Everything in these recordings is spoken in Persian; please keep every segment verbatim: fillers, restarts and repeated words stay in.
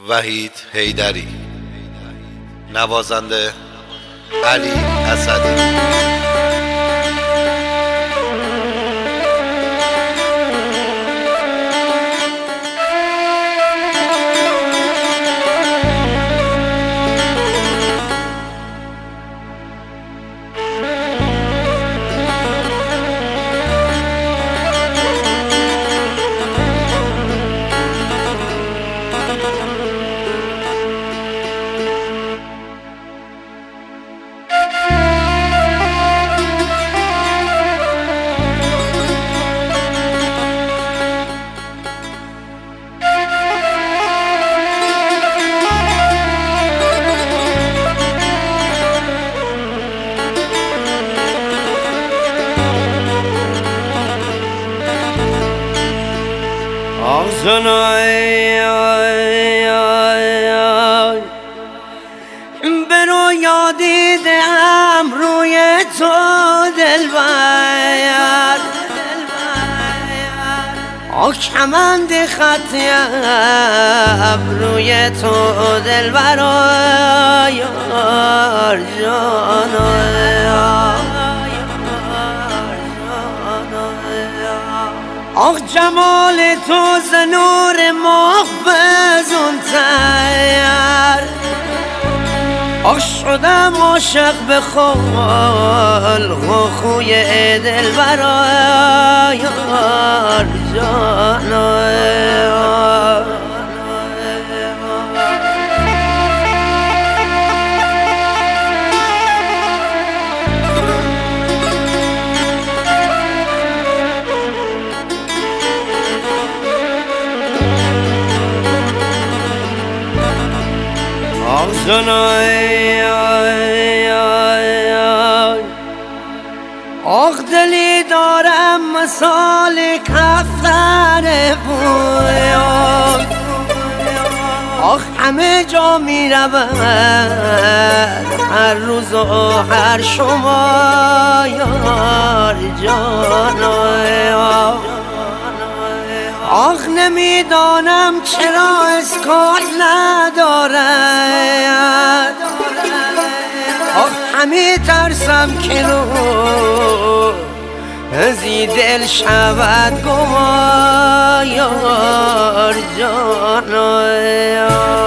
وحید حیدری، نوازنده علی اسدی. زنای برو یادیدم روی تو دلبر، آه کمند خطیم روی تو دلبر یار جانای آخ جمال تو ز نور ماه بزن‌تر، آخ شدم عاشق به خلق و خوی دلبر یار جانای زنای آخ دلی دارم مثال کفتر بوی، آخ همه جا می روم هر روز و هر شما یار جانای آخ نمیدانم چرا اسکات ندارد، آخ همی ترسم که رو ازی دل شود گما یار جانای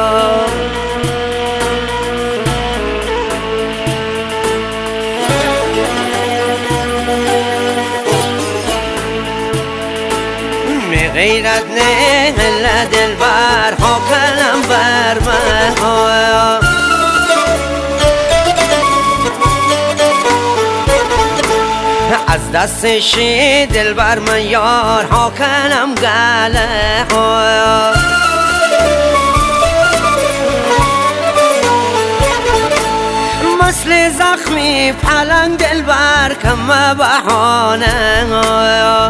غیرت نه دل بر ها کنم بر من از دستش دل بر من یار ها کنم گله ها مثل زخمی پلنگ دل بر کم بهانه ها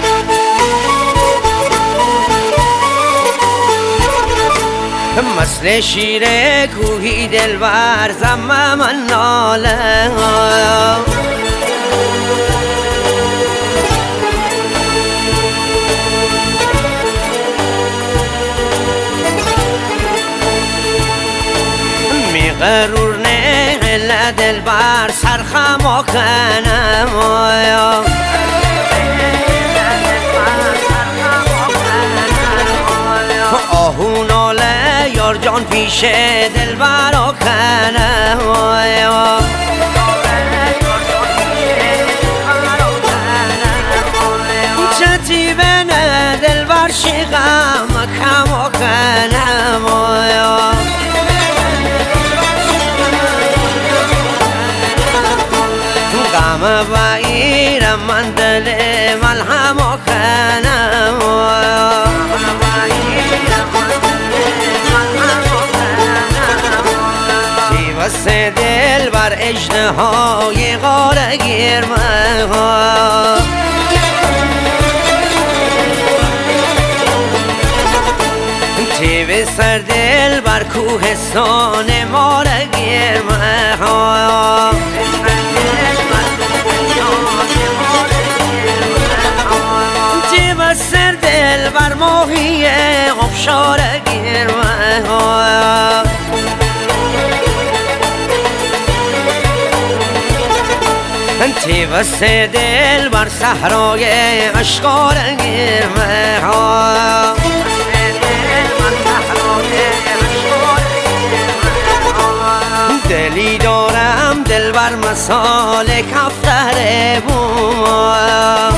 مثل شیر کوهی دلبر زم من ناله می غرور نه دلبر سرخم کنم آهو ناله یار جان پیش دلبر کنه چتی بنه دلبر شیغم کم کنه غم بایرم من دل ملهم کنم بس دل بر اجنهای غاره گرمه ها تیب سر دل بر کوهستان ماره گرمه ها تیب سر دل بر ماهی ابشاره گرمه ها تی واسه دل بر صحرای عشق رنگیمه ها دلی دارم دل بر مثال کفتر بوم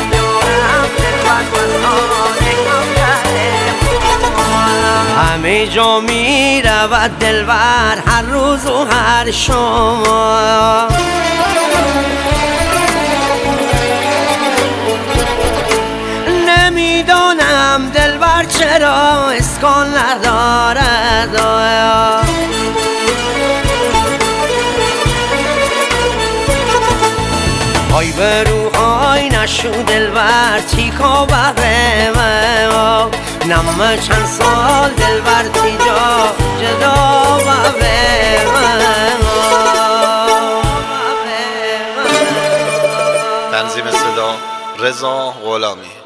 همه جا می رود دلبر هر روز و هر شما نمیدانم دلبر چرا اسکان ندارد های به روحای نشو دلبر تیکا بره ما نمه چند سال دلبر تیجا جدا بره تنظیم صدا رضا غلامی.